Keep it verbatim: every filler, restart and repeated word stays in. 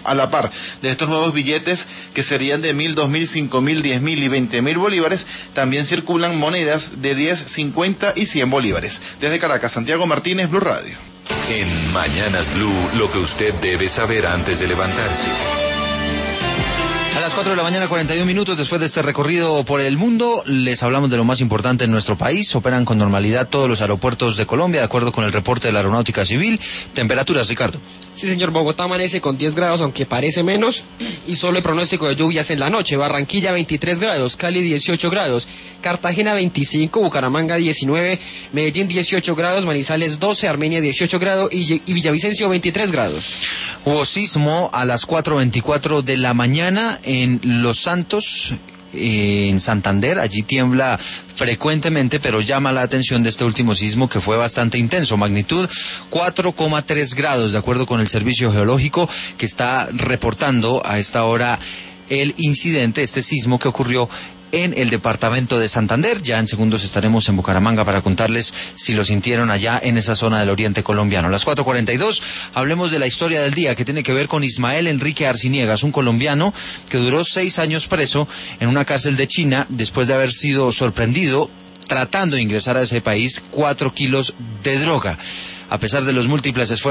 A la par de estos nuevos billetes, que serían de mil, dos mil, cinco mil, diez mil y veinte mil bolívares, también circulan monedas de diez, cincuenta y cien bolívares. Desde Caracas, Santiago Martínez, Blue Radio. En Mañanas Blue, lo que usted debe saber antes de levantarse. A las cuatro de la mañana, cuarenta y un minutos, después de este recorrido por el mundo, les hablamos de lo más importante en nuestro país. Operan con normalidad todos los aeropuertos de Colombia, de acuerdo con el reporte de la Aeronáutica Civil. Temperaturas, Ricardo. Sí, señor, Bogotá amanece con diez grados, aunque parece menos, y solo hay pronóstico de lluvias en la noche. Barranquilla veintitrés grados, Cali dieciocho grados, Cartagena veinticinco, Bucaramanga diecinueve, Medellín dieciocho grados, Manizales doce, Armenia dieciocho grados y, y Villavicencio veintitrés grados. Hubo sismo a las cuatro veinticuatro de la mañana en Los Santos, en Santander. Allí tiembla frecuentemente, pero llama la atención de este último sismo, que fue bastante intenso, magnitud cuatro coma tres grados, de acuerdo con el Servicio Geológico, que está reportando a esta hora el incidente, este sismo que ocurrió en el departamento de Santander. Ya en segundos estaremos en Bucaramanga para contarles si lo sintieron allá en esa zona del oriente colombiano. A las cuatro cuarenta y dos, hablemos de la historia del día, que tiene que ver con Ismael Enrique Arciniegas, un colombiano que duró seis años preso en una cárcel de China después de haber sido sorprendido tratando de ingresar a ese país cuatro kilos de droga. A pesar de los múltiples esfuerzos